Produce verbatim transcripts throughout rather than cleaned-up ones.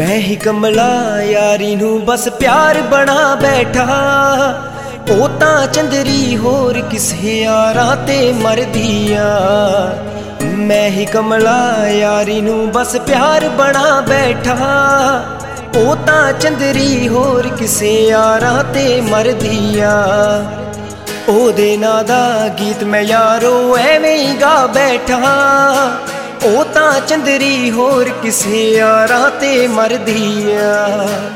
मैं ही कमला यारी नू बस प्यार बना बैठा। ओ तां चंदरी होर किसे यारां ते मरदी आ। मैं ही कमला यारी नू बस प्यार बना बैठा। ओ तां चंदरी होर किसे यारां ते मरदी आ। ओदे नां दा गीत मैं यारो एवें ही गा बैठा। ओ तां चंदरी होर किसे यारां ते मरदी आ।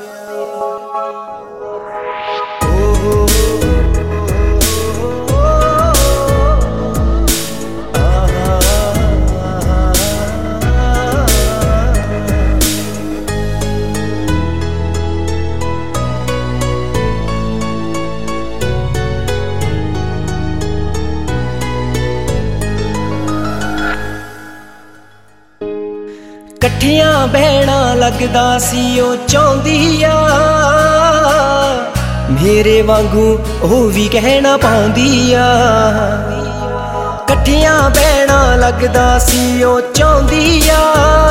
कट्ठियां बहना लगदा सी ओ चाहुंदी आ। मेरे वांगू ओ भी कहना पाउंदी आ। कट्ठियां बहना लगदा सी ओ चाहुंदी आ।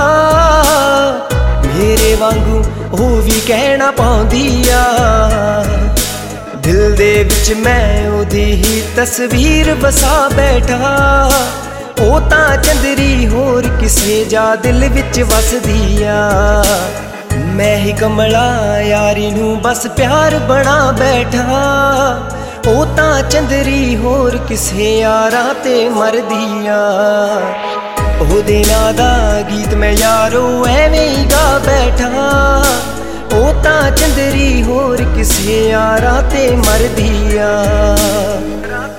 मेरे वांगू ओ भी कहना पाउंदी आ। दिल दे विच मैं ओदी ही तस्वीर बसा बैठा। ओ तां चंदरी होर किसे जा दिल विच वसदी आ। मैं ही कमला यारी नू बस प्यार बना बैठा। ओ तां चंदरी होर किसे यारां ते मरदी आ। ओदे नां दा गीत मैं यारो एवें ही गा बैठा। ओ तां चंदरी होर किसे यारां ते मरदी आ।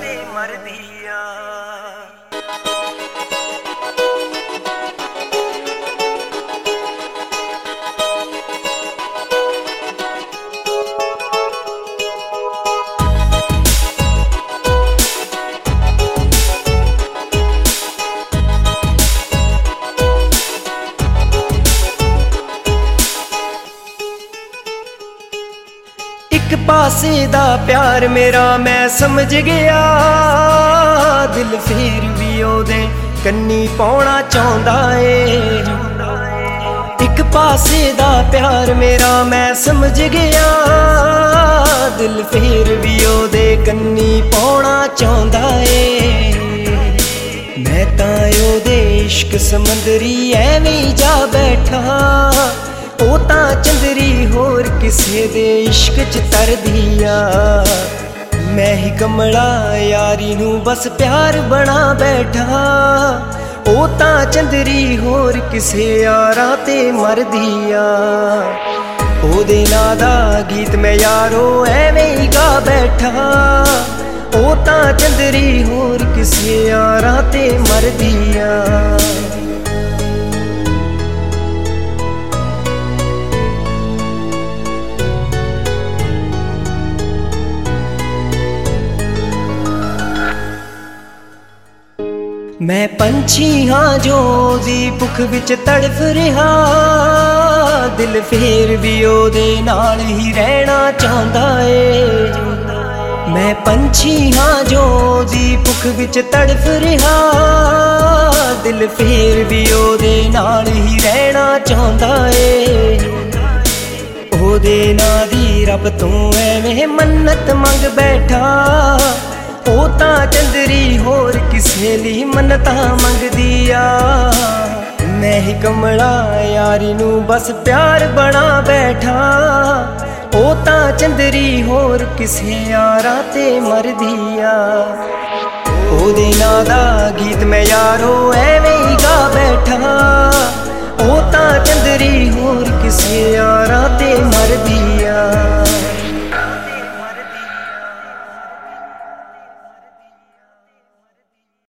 एक पासे दा प्यार मेरा मैं समझ गया। दिल फिर भी ओदे कन्नी पाउणा चाहुंदा ए। एक पासे दा प्यार मेरा मैं समझ गया। दिल फिर भी ओदे कन्नी पाउणा चाहुंदा ए। मैं तां ओदे इश्क समंदरी एवें जा बैठा। ओ तां चंदरी होर किसे दे इश्क च तरदी आ। मैं ही कमला यारी नू बस प्यार बना बैठा। ओ तां चंदरी होर किसे यारां ते मरदी आ। ओदे नां दा गीत मैं यारो एवें ही गा बैठा। ओ तां चंदरी होर किसे यारां ते मरदी आ। मैं पंछी हाँ जो दी भुख विच तड़फ रहा। दिल फिर भी ओदे नाल ही रहना चाहुंदा ए। मैं पंछी हाँ जो दी भुख विच तड़फ रहा। दिल फिर भी ओदे नाल ही रहना चाहुंदा ए। ओदे नां दी रब तों एवें मन्नत मंग बैठा। ओ तां चंदरी होर किसे ली मन्नतां मंगदी आ। मैं ही कमला यारी नू बस प्यार बना बैठा। ओ तां चंदरी होर किसे यारां ते मरदी आ। ओदे नां दा गीत मैं यारो एवें ही गा बैठा। ओ तां चंदरी